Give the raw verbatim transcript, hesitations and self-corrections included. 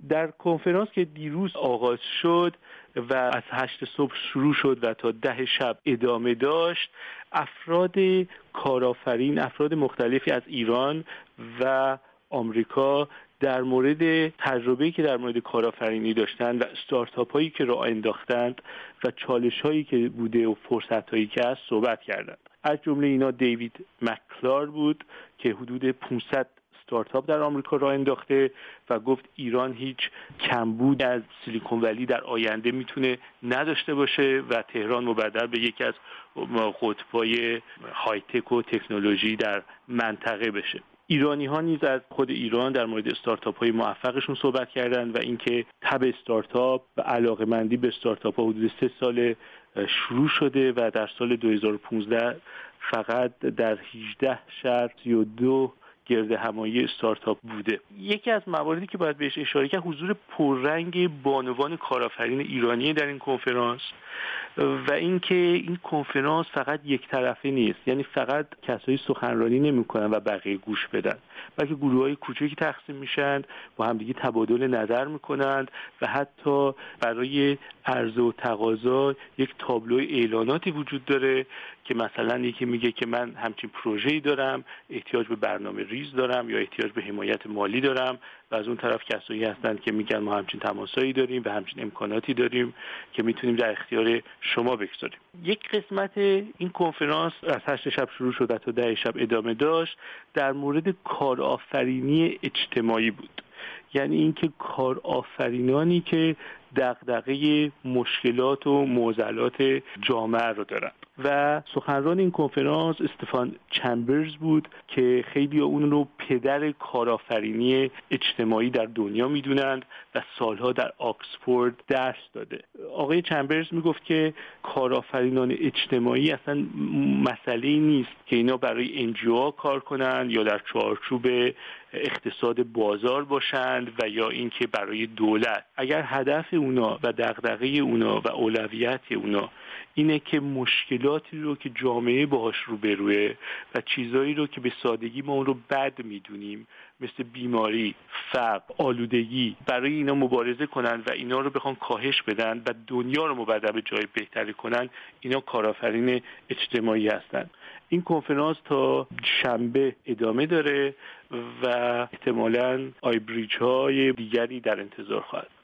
در کنفرانس که دیروز آغاز شد و از هشت صبح شروع شد و تا ده شب ادامه داشت، افراد کارآفرین، افراد مختلفی از ایران و آمریکا در مورد تجربه‌ای که در مورد کارآفرینی داشتن و استارتاپ هایی که راه انداختند و چالش هایی که بوده و فرصت هایی که هست صحبت کردند. از جمله اینا دیوید مکلار بود که حدود پانصد استارتاپ در آمریکا راه انداخته و گفت ایران هیچ کمبود از سیلیکون ولی در آینده میتونه نداشته باشه و تهران مبدل به یکی از قطب‌های های تک و تکنولوژی در منطقه بشه. ایرانی ها نیز از خود ایران در مورد استارتاپ های موفقشون صحبت کردند و اینکه تب استارتاپ و علاقه‌مندی به استارتاپ ها حدود سه سال شروع شده و در سال دو هزار و پانزده فقط در هجده شهر سی و دو گرد همایی استارتاپ بوده. یکی از مواردی که باید بهش اشاره کرد حضور پررنگ بانوان کارآفرین ایرانی در این کنفرانس و اینکه این کنفرانس فقط یک طرفه نیست، یعنی فقط کسایی سخنرانی نمی‌کنن و بقیه گوش بدن، بلکه گروه‌های کوچکی تقسیم میشن، با همدیگه تبادل نظر میکنند و حتی برای عرضه و تقاضا یک تابلوی اعلاناتی وجود داره که مثلا یکی میگه که من همچین پروژه‌ای دارم، احتیاج به برنامه ریز دارم یا احتیاج به حمایت مالی دارم، و از اون طرف کسایی هستند که میگن ما همچین تماسایی داریم و همچین امکاناتی داریم که میتونیم در اختیار شما بگذاریم. یک قسمت این کنفرانس از هشت شب شروع شد تا ده شب ادامه داشت، در مورد کارآفرینی اجتماعی بود. یعنی اینکه کارآفرینانی که دغدغه مشکلات و معضلات جامعه رو دارن و سخنران این کنفرانس استفان چمبرز بود که خیلی اون رو پدر کارآفرینی اجتماعی در دنیا میدونند و سالها در آکسفورد درس داده. آقای چمبرز میگفت که کارآفرینان اجتماعی اصلا مسئله‌ای نیست که اینا برای انجیوها کار کنن یا در چارچوب اقتصاد بازار باشند و یا اینکه برای دولت. اگر هدف اونا و دغدغه اونا و اولویت اونا اینه که مشکلاتی رو که جامعه باهاش روبروه و چیزایی رو که به سادگی ما اون رو بد میدونیم مثل بیماری، فقر، آلودگی، برای اینا مبارزه کنن و اینا رو بخوان کاهش بدن و دنیا رو مبدل به جای بهتری کنن، اینا کارآفرین اجتماعی هستن. این کنفرانس تا شنبه ادامه داره و احتمالاً آیبریج های دیگری در انتظار خواهد.